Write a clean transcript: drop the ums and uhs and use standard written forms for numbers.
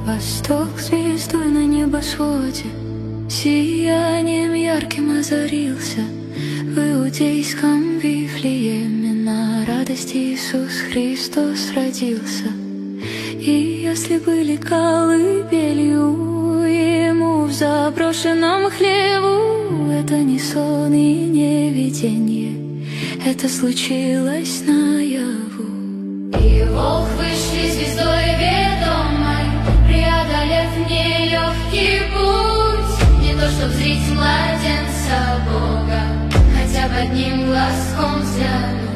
восток звездой на небосводе, сиянием ярким озарился. В иудейском Вифлееме на радость Иисус Христос родился. И если были колыбелью Ему в заброшенном хлеву, это не сон и не видение, это случилось наяву. И волхвы звездой ведомой, преодолев нелегкий путь, не то чтоб зрить младенца Бога, хотя бы одним глазком взглянуть.